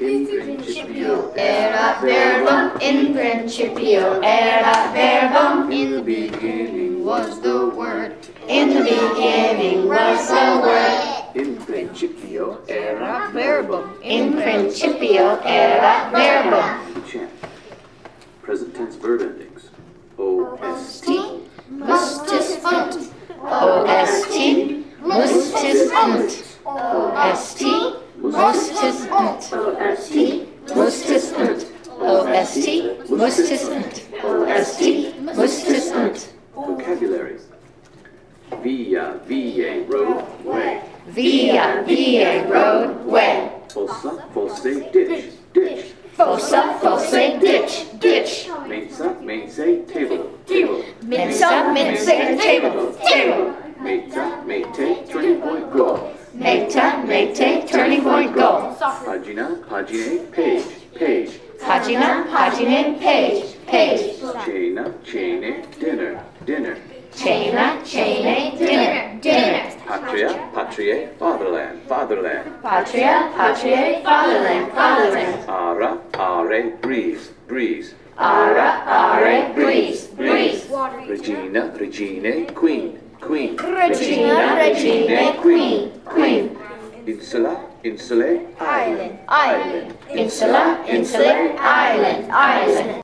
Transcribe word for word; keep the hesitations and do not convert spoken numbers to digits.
in principio Era verbum in principio, era verbum. in the beginning was the Word. In the beginning was the Word. In principio era verbum. In principio era verbum. Chant. Present tense verb endings. O S T. Mustis unt. O S T. Mustis unt. O S T. Mustis unt. O S T. Mustis unt. O S T. Mustis unt. O S T. Mustis unt. Vocabulary. Via, via, road, way. Via, via, road, way. Fossa, fosse, ditch, ditch. Fossa, fosse, ditch, ditch. Mensa, mense, table, table. Mensa, mense, table, table. Meta, mete, turning point, goal. Meta, mete, turning point, goal. Pagina, pagine, page, page. Pagina, pagine, page, page. Cena, cene, dinner, dinner. Cena, cene, dinner, dinner. Patria, patriae, fatherland, fatherland. Patria, patriae, fatherland, fatherland. Ara, are, breeze, breeze. Ara, are, breeze, breeze. Regina, regine, queen, queen. Regina, regina, queen, queen. Insula, insulae, island, Island. Insula, insulae, island, island.